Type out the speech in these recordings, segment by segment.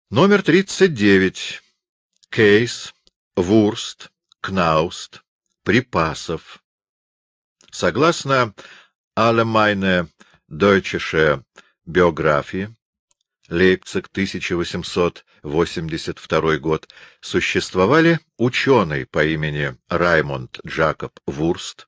Номер 39. Кейс, Вурст, Кнауст, припасов. Согласно Allgemeine Deutsche Biographie, Лейпциг, 1882 год, существовали ученый по имени Раймонд Джакоб Вурст,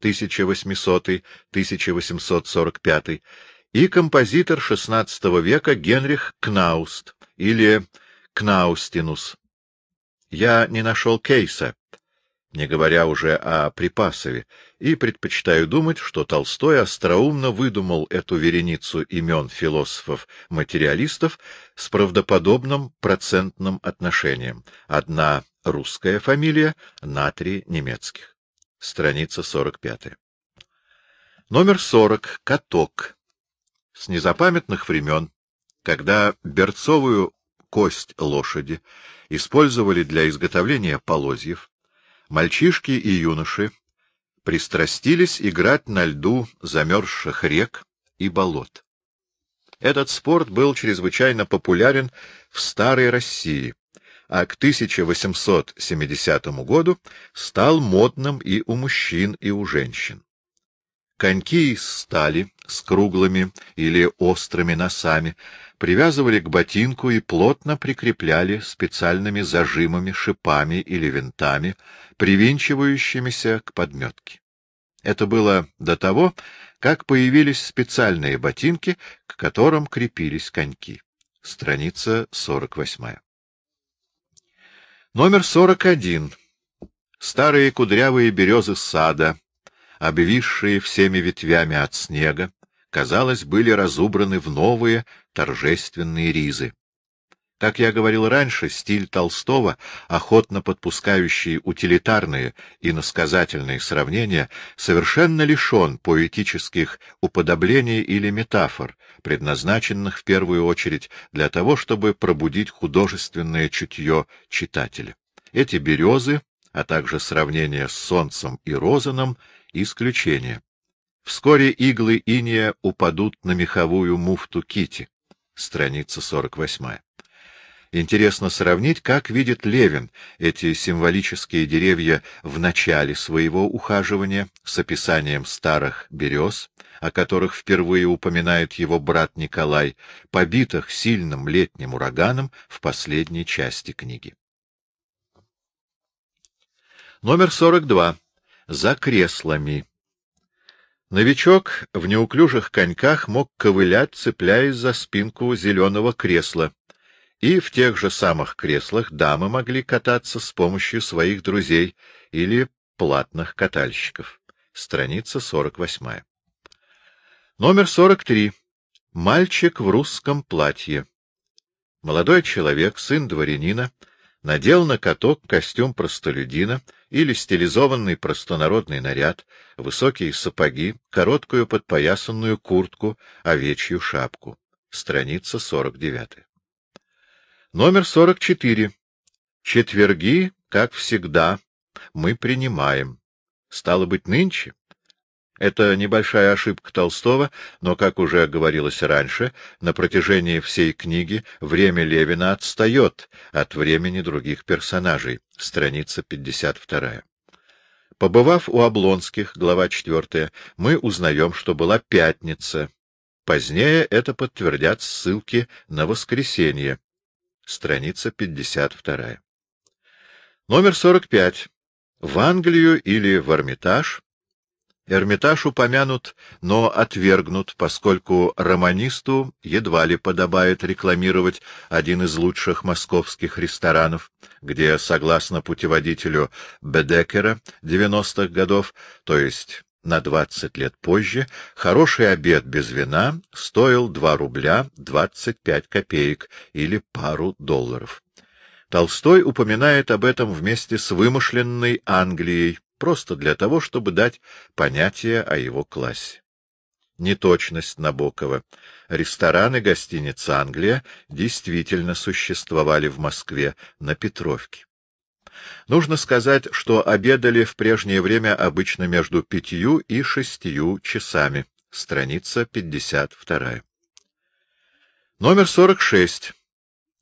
1800-1845, и композитор XVI века Генрих Кнауст, или Кнаустинус. Я не нашел Кейса, не говоря уже о Припасове, и предпочитаю думать, что Толстой остроумно выдумал эту вереницу имен философов-материалистов с правдоподобным процентным отношением. Одна русская фамилия на 3 немецких. Страница 45. Номер 40. Каток. С незапамятных времен, когда берцовую кость лошади использовали для изготовления полозьев, мальчишки и юноши пристрастились играть на льду замерзших рек и болот. Этот спорт был чрезвычайно популярен в старой России, а к 1870 году стал модным и у мужчин, и у женщин. Коньки из стали с круглыми или острыми носами привязывали к ботинку и плотно прикрепляли специальными зажимами, шипами или винтами, привинчивающимися к подметке. Это было до того, как появились специальные ботинки, к которым крепились коньки. Страница 48. Номер 41. Старые кудрявые березы сада, обвисшие всеми ветвями от снега, казалось, были разубраны в новые торжественные ризы. Как я говорил раньше, стиль Толстого, охотно подпускающий утилитарные и насказательные сравнения, совершенно лишен поэтических уподоблений или метафор, предназначенных в первую очередь для того, чтобы пробудить художественное чутье читателя. Эти березы, а также сравнения с солнцем и розаном — исключение. Вскоре иглы иния упадут на меховую муфту кити. Страница 48. Интересно сравнить, как видит Левин эти символические деревья в начале своего ухаживания с описанием старых берез, о которых впервые упоминает его брат Николай, побитых сильным летним ураганом в последней части книги. Номер 42. За креслами. Новичок в неуклюжих коньках мог ковылять, цепляясь за спинку зеленого кресла, и в тех же самых креслах дамы могли кататься с помощью своих друзей или платных катальщиков. Страница 48. Номер 43. Мальчик в русском платье. Молодой человек, сын дворянина, надел на каток костюм простолюдина или стилизованный простонародный наряд, высокие сапоги, короткую подпоясанную куртку, овечью шапку. Страница 49. Номер 44. Четверги, как всегда, мы принимаем. Стало быть, нынче? Это небольшая ошибка Толстого, но, как уже говорилось раньше, на протяжении всей книги время Левина отстает от времени других персонажей. Страница 52. Побывав у Облонских, глава 4, мы узнаем, что была пятница. Позднее это подтвердят ссылки на воскресенье. Страница 52. Номер 45. В Англию или в Эрмитаж. Эрмитаж упомянут, но отвергнут, поскольку романисту едва ли подобает рекламировать один из лучших московских ресторанов, где, согласно путеводителю Бедекера 90-х годов, то есть на 20 лет позже, хороший обед без вина стоил 2 рубля 25 копеек или пару долларов. Толстой упоминает об этом вместе с вымышленной Англией, просто для того, чтобы дать понятие о его классе. Неточность Набокова. Рестораны гостиницы «Англия» действительно существовали в Москве на Петровке. Нужно сказать, что обедали в прежнее время обычно между 5 и 6 часами. Страница 52. Номер 46.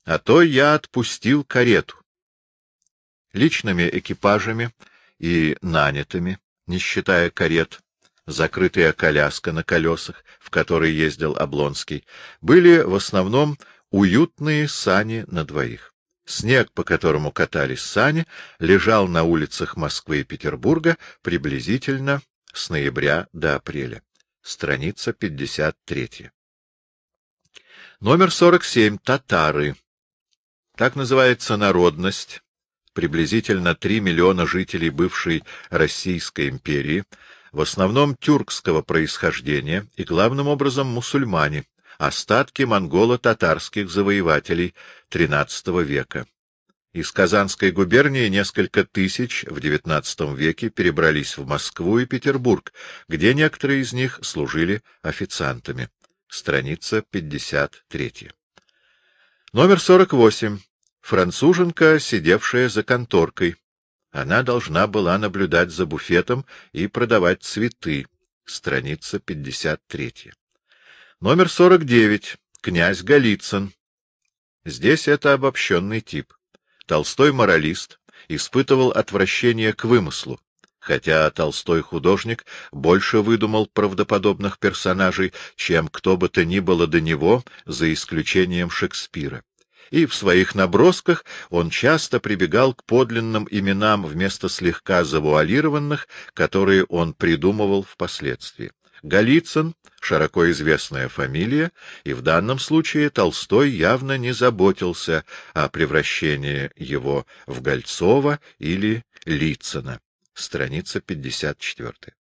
а то я отпустил карету. Личными экипажами и нанятыми, не считая карет, закрытая коляска на колесах, в которой ездил Облонский, были в основном уютные сани на двоих. Снег, по которому катались сани, лежал на улицах Москвы и Петербурга приблизительно с ноября до апреля. Страница 53. Номер 47. Татары. Так называется народность, приблизительно 3 миллиона жителей бывшей Российской империи, в основном тюркского происхождения и главным образом мусульмане, остатки монголо-татарских завоевателей XIII века. Из Казанской губернии несколько тысяч в XIX веке перебрались в Москву и Петербург, где некоторые из них служили официантами. Страница 53. Номер 48. Француженка, сидевшая за конторкой. Она должна была наблюдать за буфетом и продавать цветы. Страница 53. Номер 49. Князь Голицын. Здесь это обобщенный тип. Толстой моралист испытывал отвращение к вымыслу, хотя Толстой художник больше выдумал правдоподобных персонажей, чем кто бы то ни было до него, за исключением Шекспира. И в своих набросках он часто прибегал к подлинным именам вместо слегка завуалированных, которые он придумывал впоследствии. Голицын — широко известная фамилия, и в данном случае Толстой явно не заботился о превращении его в Гольцова или Лицына. Страница 54.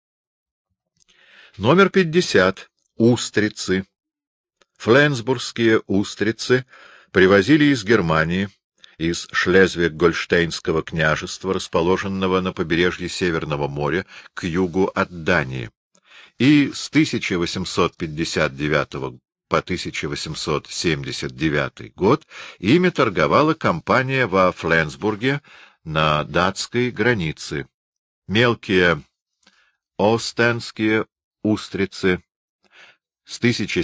Номер 50. Устрицы. Фленсбургские устрицы привозили из Германии, из Шлезвиг-Гольштейнского княжества, расположенного на побережье Северного моря, к югу от Дании. И с 1859 по 1879 год ими торговала компания во Фленсбурге на датской границе. Мелкие остенские устрицы с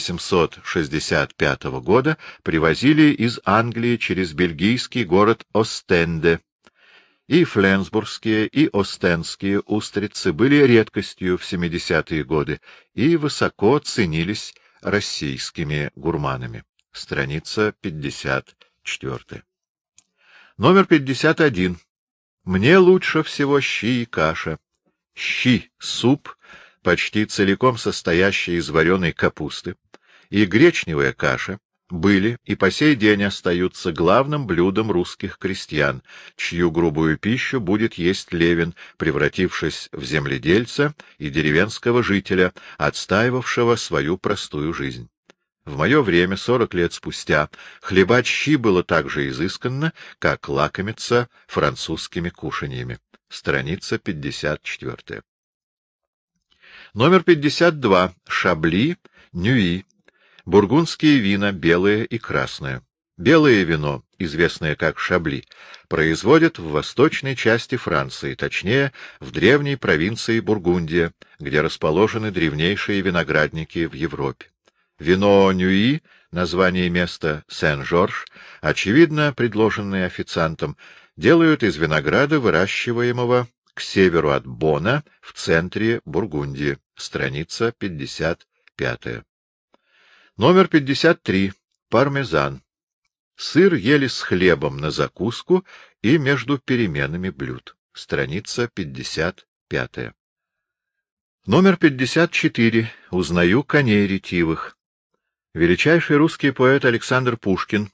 1765 года привозили из Англии через бельгийский город Остенде. И фленсбургские, и остенские устрицы были редкостью в 70-е годы и высоко ценились российскими гурманами. Страница 54. Номер 51. Мне лучше всего щи и каша. Щи — суп, почти целиком состоящий из вареной капусты, и гречневая каша были и по сей день остаются главным блюдом русских крестьян, чью грубую пищу будет есть Левин, превратившись в земледельца и деревенского жителя, отстаивавшего свою простую жизнь. В мое время, 40 лет спустя, хлебать щи было так же изысканно, как лакомиться французскими кушаньями. Страница 54. Номер 52. Шабли, Нюи. Бургундские вина, белое и красное. Белое вино, известное как шабли, производят в восточной части Франции, точнее, в древней провинции Бургундия, где расположены древнейшие виноградники в Европе. Вино Нюи, название места Сен-Жорж, очевидно предложенное официантом, делают из винограда, выращиваемого к северу от Бона, в центре Бургундии. Страница 55. Номер 53. Пармезан. Сыр ели с хлебом на закуску и между переменами блюд. Страница 55. Номер 54. Узнаю коней ретивых. Величайший русский поэт Александр Пушкин,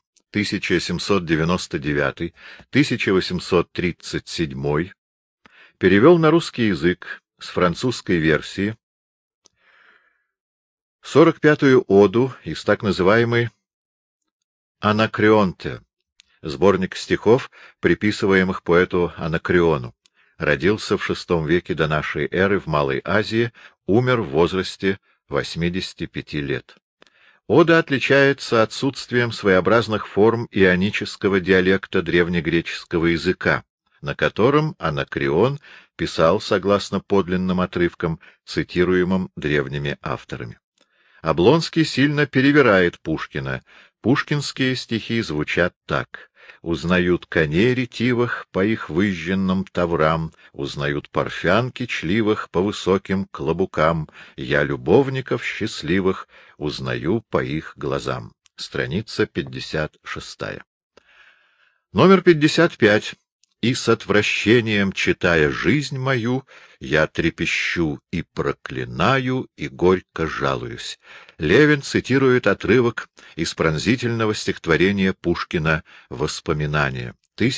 1799-1837, перевел на русский язык с французской версии 45-ю оду из так называемой «Анакреонте», сборник стихов, приписываемых поэту Анакреону. Родился в VI веке до нашей эры в Малой Азии, умер в возрасте 85 лет. Ода отличается отсутствием своеобразных форм ионического диалекта древнегреческого языка, на котором Анакреон писал согласно подлинным отрывкам, цитируемым древними авторами. Облонский сильно перевирает Пушкина, Пушкинские стихи звучат так: узнают коней ретивых по их выжженным таврам, узнают парфянки чливых по высоким клобукам, я любовников счастливых узнаю по их глазам. Страница 56. Номер 55. И с отвращением, читая жизнь мою, я трепещу и проклинаю, и горько жалуюсь. Левин цитирует отрывок из пронзительного стихотворения Пушкина «Воспоминания»,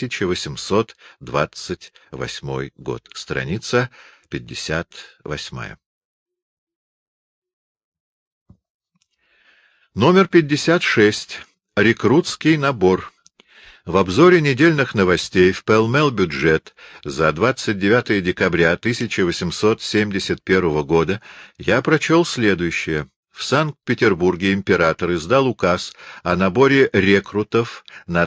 1828 год, страница 58. Номер 56. Рекрутский набор. В обзоре недельных новостей в Pall-Mall Бюджет за 29 декабря 1871 года я прочел следующее. В Санкт-Петербурге император издал указ о наборе рекрутов на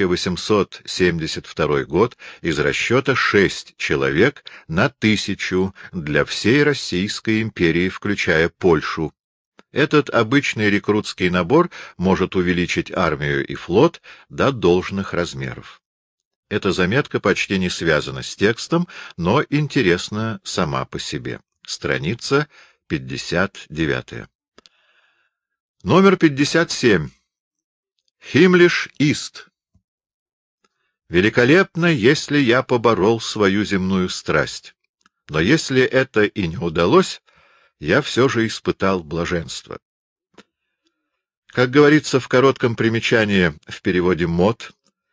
1872 год из расчета 6 человек на 1000 для всей Российской империи, включая Польшу. Этот обычный рекрутский набор может увеличить армию и флот до должных размеров. Эта заметка почти не связана с текстом, но интересна сама по себе. Страница 59. Номер 57. Himmlisch ist. Великолепно, если я поборол свою земную страсть. Но если это и не удалось, я все же испытал блаженство. Как говорится в коротком примечании в переводе Мот,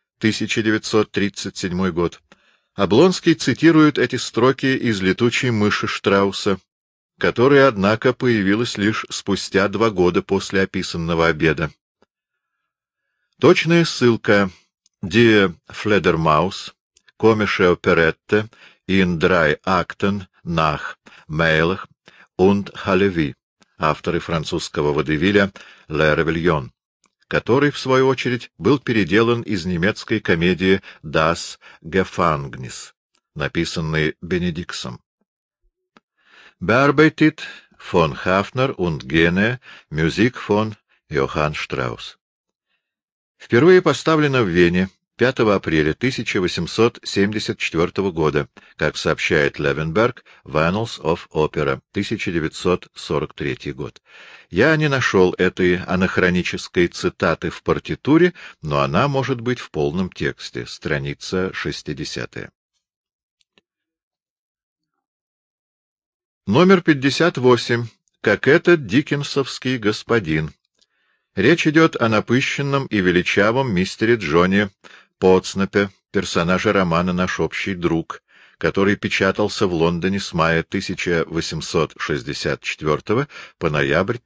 1937 год, Облонский цитирует эти строки из «Летучей мыши» Штрауса, которая, однако, появилась лишь спустя 2 года после описанного обеда. Точная ссылка «Die Fledermaus», «Komische Operette» in 3 Akten nach Мейлах und Halevy, авторы французского водевиля «Le Réveillon», который, в свою очередь, был переделан из немецкой комедии «Das Gefängnis», написанной Бенедиксом. Bearbeitet von Hafner und Gene, Musik von Johann Strauss. Впервые поставлена в Вене 5 апреля 1874 года, как сообщает Левенберг в Annals of Opera, 1943 год. Я не нашел этой анахронической цитаты в партитуре, но она может быть в полном тексте, страница 60. Номер 58. Как этот диккенсовский господин. Речь идет о напыщенном и величавом мистере Джоне Потснепе, персонаже романа «Наш общий друг», который печатался в Лондоне с мая 1864 по ноябрь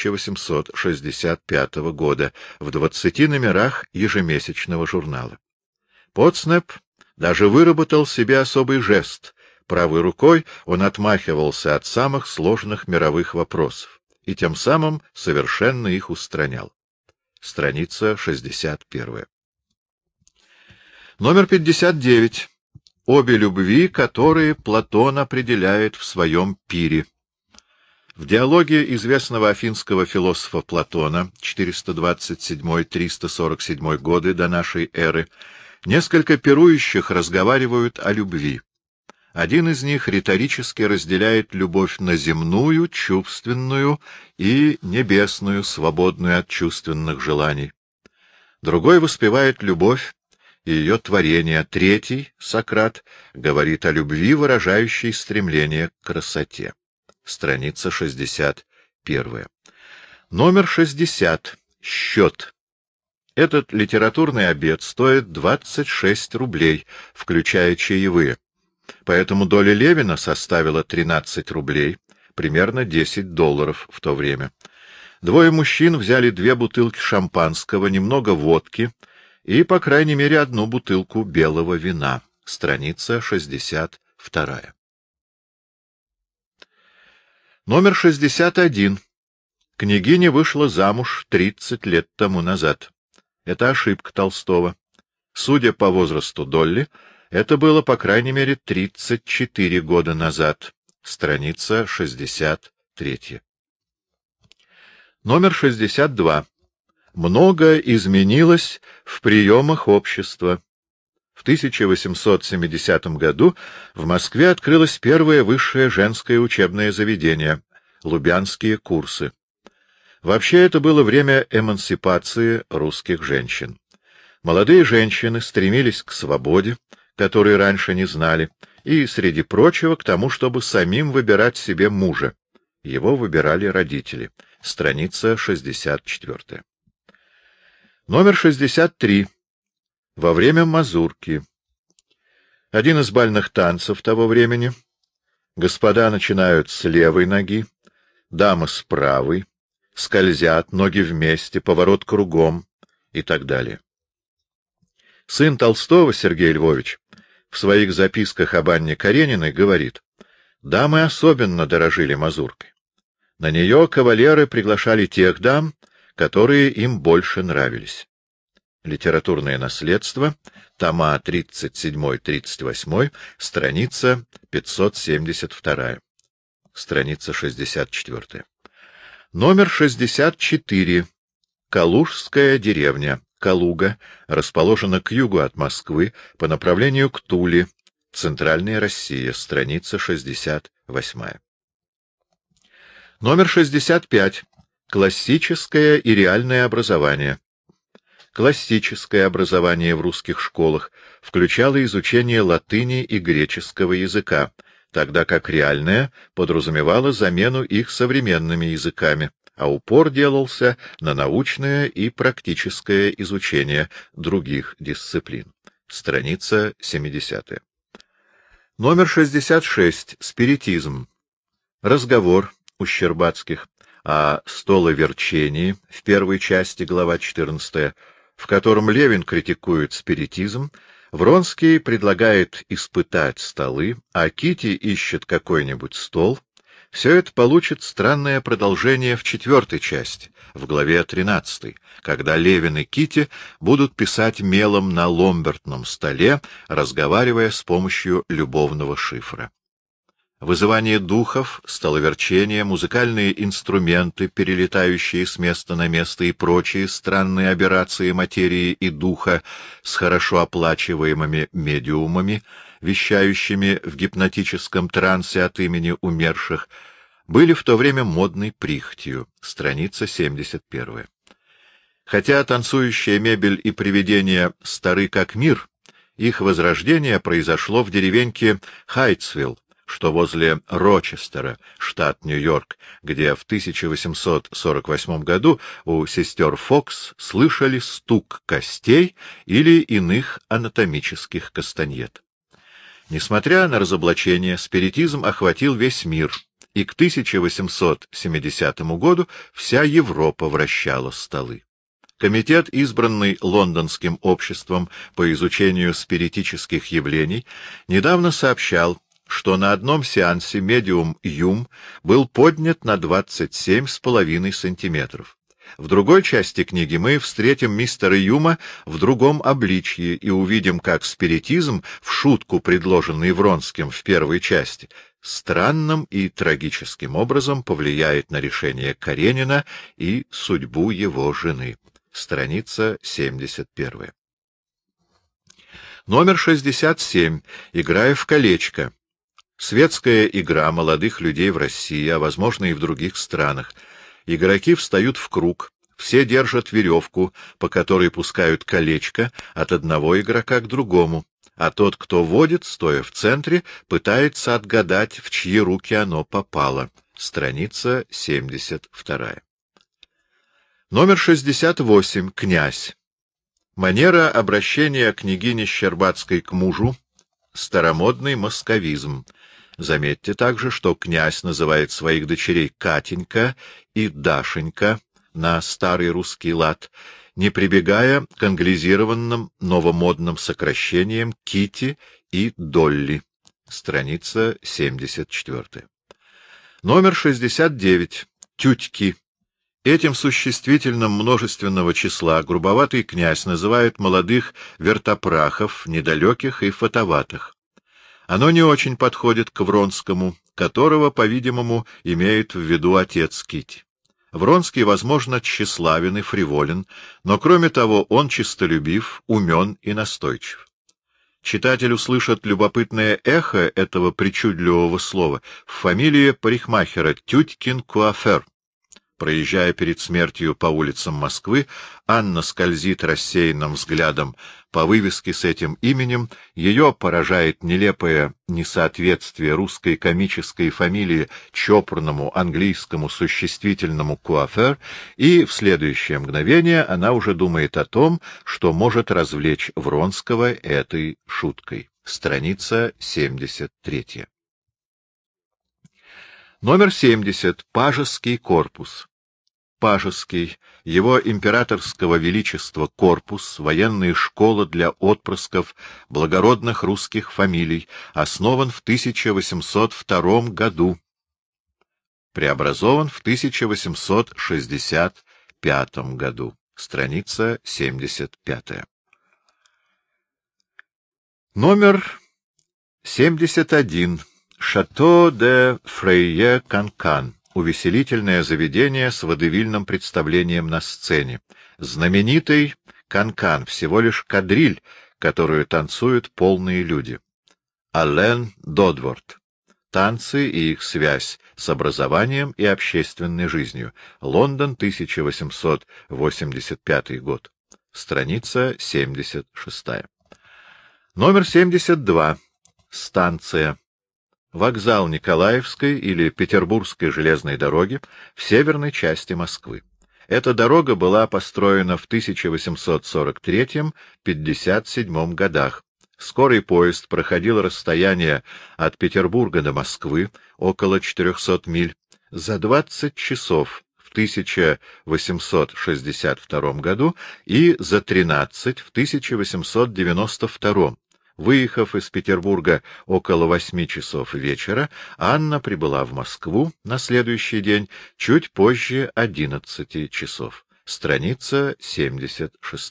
1865 года в 20 номерах ежемесячного журнала. Потснеп даже выработал себе особый жест. Правой рукой он отмахивался от самых сложных мировых вопросов и тем самым совершенно их устранял. Страница 61. Номер 59. Обе любви, которые Платон определяет в своем пире. В диалоге известного афинского философа Платона 427-347 годы до нашей эры несколько пирующих разговаривают о любви. Один из них риторически разделяет любовь на земную, чувственную и небесную, свободную от чувственных желаний. Другой воспевает любовь и ее творение. Третий, Сократ, говорит о любви, выражающей стремление к красоте. Страница 61. Номер 60. Счет. Этот литературный обед стоит 26 рублей, включая чаевые. Поэтому доля Левина составила 13 рублей, примерно $10 в то время. Двое мужчин взяли 2 бутылки шампанского, немного водки и, по крайней мере, 1 бутылку белого вина. Страница 62. Номер 61. Княгиня вышла замуж 30 лет тому назад. Это ошибка Толстого. Судя по возрасту Долли, это было, по крайней мере, 34 года назад. Страница 63. Номер 62. Много изменилось в приемах общества. В 1870 году в Москве открылось первое высшее женское учебное заведение — Лубянские курсы. Вообще это было время эмансипации русских женщин. Молодые женщины стремились к свободе, которой раньше не знали, и, среди прочего, к тому, чтобы самим выбирать себе мужа. Его выбирали родители. Страница 64. Номер 63. Во время мазурки. Один из бальных танцев того времени. Господа начинают с левой ноги, дамы с правой, скользят, ноги вместе, поворот кругом и так далее. Сын Толстого, Сергей Львович, в своих записках об Анне Карениной говорит: дамы особенно дорожили мазуркой. На нее кавалеры приглашали тех дам, которые им больше нравились. Литературное наследство, тома 37-38, страница 572, страница 64. Номер 64. Калужская деревня. Калуга расположена к югу от Москвы по направлению к Туле. Центральная Россия. Страница 68. Номер 65. Классическое и реальное образование. Классическое образование в русских школах включало изучение латыни и греческого языка, тогда как реальное подразумевало замену их современными языками, а упор делался на научное и практическое изучение других дисциплин. Страница 70. Номер 66. Спиритизм. Разговор у Щербацких о столоверчении в первой части, глава 14, в котором Левин критикует спиритизм, Вронский предлагает испытать столы, а Кити ищет какой-нибудь стол. Все это получит странное продолжение в четвертой части, в главе 13, когда Левин и Кити будут писать мелом на ломбертном столе, разговаривая с помощью любовного шифра. Вызывание духов, столоверчение, музыкальные инструменты, перелетающие с места на место и прочие странные аберрации материи и духа с хорошо оплачиваемыми медиумами, вещающими в гипнотическом трансе от имени умерших, были в то время модной прихотью. Страница 71. Хотя танцующая мебель и привидения стары как мир, их возрождение произошло в деревеньке Хайтсвилл, что возле Рочестера, штат Нью-Йорк, где в 1848 году у сестер Фокс слышали стук костей или иных анатомических кастаньет. Несмотря на разоблачение, спиритизм охватил весь мир, и к 1870 году вся Европа вращала столы. Комитет, избранный Лондонским обществом по изучению спиритических явлений, недавно сообщал, что на одном сеансе медиум Юм был поднят на 27,5 сантиметров. В другой части книги мы встретим мистера Юма в другом обличье и увидим, как спиритизм, в шутку предложенный Вронским в первой части, странным и трагическим образом повлияет на решение Каренина и судьбу его жены. Страница 71. Номер 67. Играя в колечко. Светская игра молодых людей в России, а возможно и в других странах. Игроки встают в круг, все держат веревку, по которой пускают колечко от одного игрока к другому, а тот, кто водит, стоя в центре, пытается отгадать, в чьи руки оно попало. Страница 72. Номер 68. Князь. Манера обращения княгини Щербацкой к мужу — старомодный московизм. Заметьте также, что князь называет своих дочерей Катенька и Дашенька на старый русский лад, не прибегая к англизированным новомодным сокращениям Кити и Долли. Страница 74. Номер 69. Тютьки. Этим существительным множественного числа грубоватый князь называет молодых вертопрахов, недалеких и фотоватых. Оно не очень подходит к Вронскому, которого, по-видимому, имеет в виду отец Кити. Вронский, возможно, тщеславен и фриволен, но, кроме того, он честолюбив, умен и настойчив. Читатель услышит любопытное эхо этого причудливого слова в фамилии парикмахера Тютькин-Куафер. Проезжая перед смертью по улицам Москвы, Анна скользит рассеянным взглядом по вывеске с этим именем, ее поражает нелепое несоответствие русской комической фамилии чопорному английскому существительному «куафер», и в следующее мгновение она уже думает о том, что может развлечь Вронского этой шуткой. Страница 73. Номер 70. Пажеский корпус. Пажеский, его императорского величества корпус, военная школа для отпрысков благородных русских фамилий, основан в 1802 году, преобразован в 1865 году. Страница 75. Номер 71. Шато де Фрейе-Канкан. Увеселительное заведение с водевильным представлением на сцене. Знаменитый канкан, всего лишь кадриль, которую танцуют полные люди. Ален Додворт. Танцы и их связь с образованием и общественной жизнью. Лондон, 1885 год. Страница 76. Номер 72. Станция. Вокзал Николаевской или Петербургской железной дороги в северной части Москвы. Эта дорога была построена в 1843-57 годах. Скорый поезд проходил расстояние от Петербурга до Москвы, около 400 миль, за 20 часов в 1862 году и за 13 в 1892. Выехав из Петербурга около 8 часов вечера, Анна прибыла в Москву на следующий день чуть позже 11 часов. Страница 76.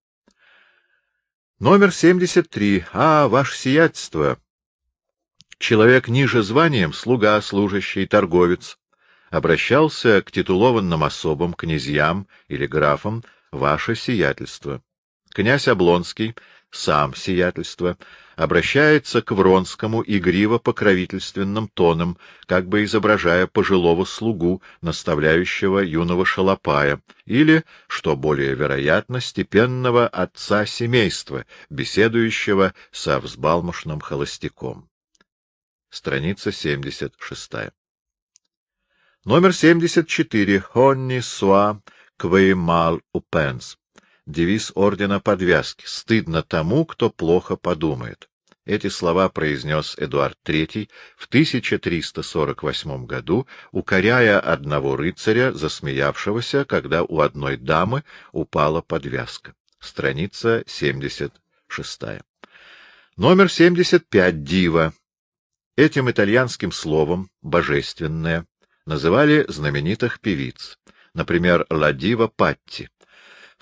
Номер 73. Ваше сиятельство. Человек ниже званием, слуга, служащий, торговец, обращался к титулованным особам, князьям или графам, ваше сиятельство. Князь Облонский, сам сиятельство, обращается к Вронскому игриво-покровительственным тоном, как бы изображая пожилого слугу, наставляющего юного шалопая, или, что более вероятно, степенного отца семейства, беседующего со взбалмошным холостяком. Страница 76. Номер 74. Хонни суа квеймал упенс. Девиз ордена Подвязки. Стыдно тому, кто плохо подумает. Эти слова произнес Эдуард III в 1348 году, укоряя одного рыцаря, засмеявшегося, когда у одной дамы упала подвязка. Страница 76. Номер 75. Дива. Этим итальянским словом «божественное» называли знаменитых певиц, например, Ла Дива Патти. В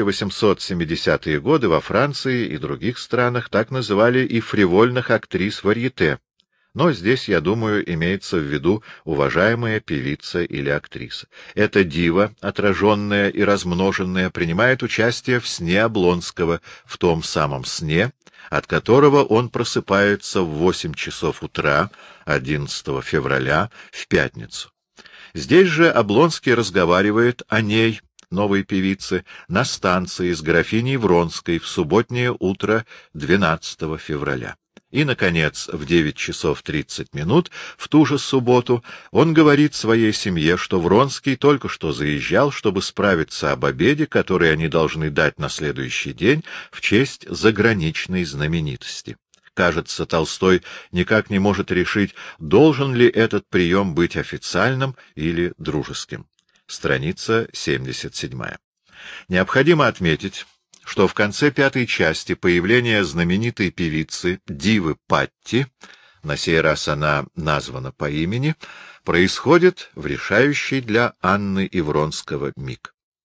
1870-е годы во Франции и других странах так называли и фривольных актрис варьете, но здесь, я думаю, имеется в виду уважаемая певица или актриса. Эта дива, отраженная и размноженная, принимает участие в сне Облонского, в том самом сне, от которого он просыпается в 8 часов утра 11 февраля в пятницу. Здесь же Облонский разговаривает о ней, новой певицы, на станции с графиней Вронской в субботнее утро 12 февраля. И, наконец, в 9 часов 30 минут в ту же субботу он говорит своей семье, что Вронский только что заезжал, чтобы справиться об обеде, который они должны дать на следующий день в честь заграничной знаменитости. Кажется, Толстой никак не может решить, должен ли этот прием быть официальным или дружеским. Страница 77. Необходимо отметить, что в конце 5-й части появление знаменитой певицы Дивы Патти, на сей раз она названа по имени, происходит в решающий для Анны и Вронского миг.